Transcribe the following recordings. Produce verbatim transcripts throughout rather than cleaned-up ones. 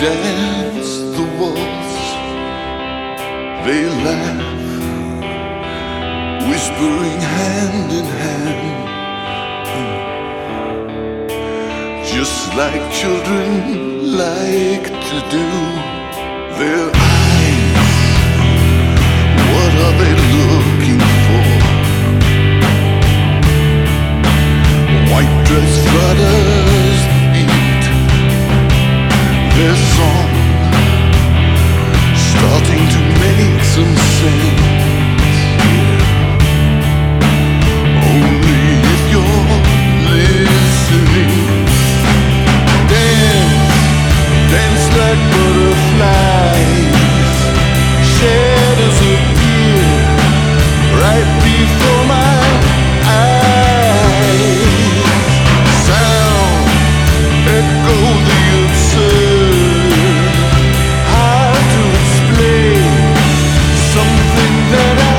dance the waltz, they laugh, whispering hand in hand, just like children like to do. Their eyes, what are they looking for? White dress flutters the beat, their song starting to make some sense. Only if you're listening. Dance, dance like butterflies. Shadows appear right before my eyes. Sound echo the absurd. Hard to explain something that I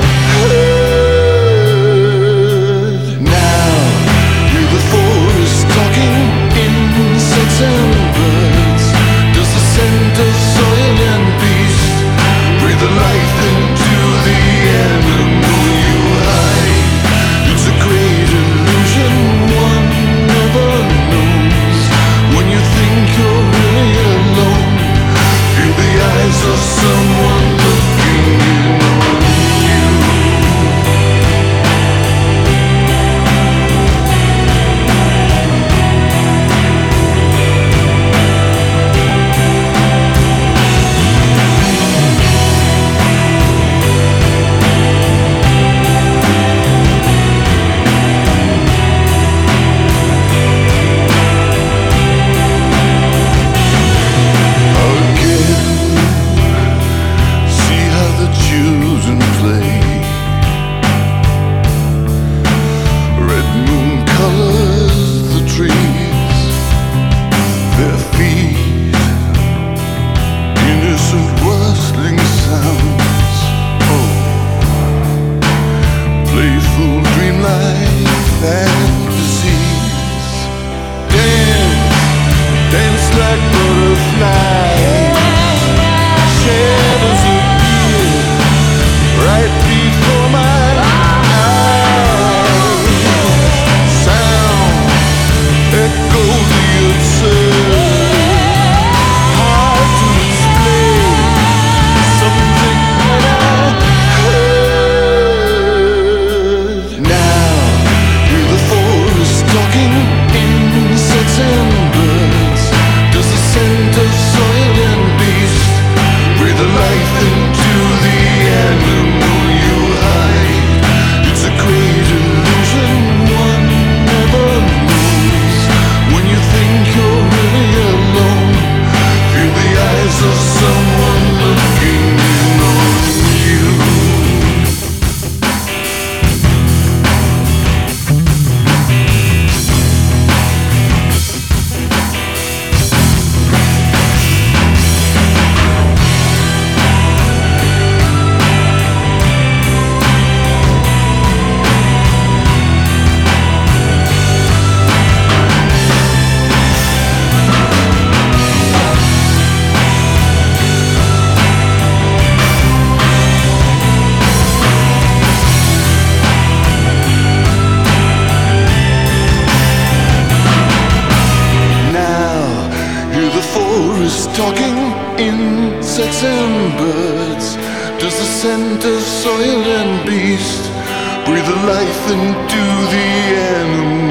heard. Now hear the forest talking, insects and birds. Does the scent of soil and beast breathe the life into the animal you hide? It's a great illusion one never knows. When you think you're really alone, feel the eyes of someone looking in on you. Talking insects and birds. Does the scent of soil and beast breathe a life into the animal